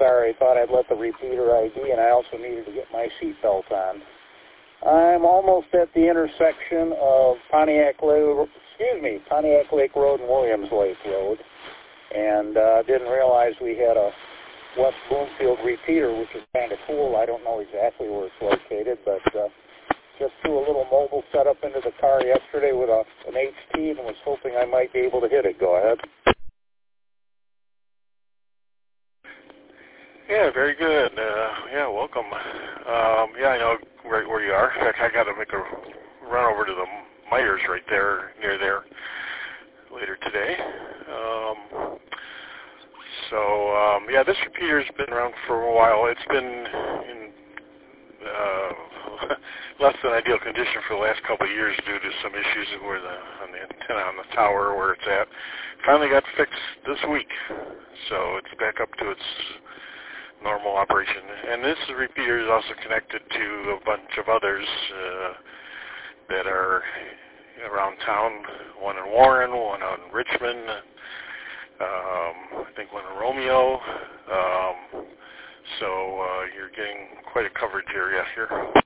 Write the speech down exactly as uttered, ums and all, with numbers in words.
sorry. I thought I'd let the repeater I D, and I also needed to get my seatbelt on. I'm almost at the intersection of Pontiac Lake, excuse me, Pontiac Lake Road and Williams Lake Road, and uh, didn't realize we had a West Bloomfield repeater, which is kind of cool. I don't know exactly where it's located, but uh, just threw a little mobile setup into the car yesterday with a, an H T and was hoping I might be able to hit it. Go ahead. Yeah, very good. Uh, yeah, welcome. Um, yeah, I know right where you are. In fact, I got to make a run over to the Myers right there, near there, later today. Um, so, um, yeah, this repeater's been around for a while. It's been in uh, less than ideal condition for the last couple of years due to some issues where the on the antenna on the tower where it's at. Finally got fixed this week, so it's back up to its normal operation. And this repeater is also connected to a bunch of others uh, that are around town, one in Warren, one out in Richmond, um, I think one in Romeo. Um, so uh, you're getting quite a coverage area here.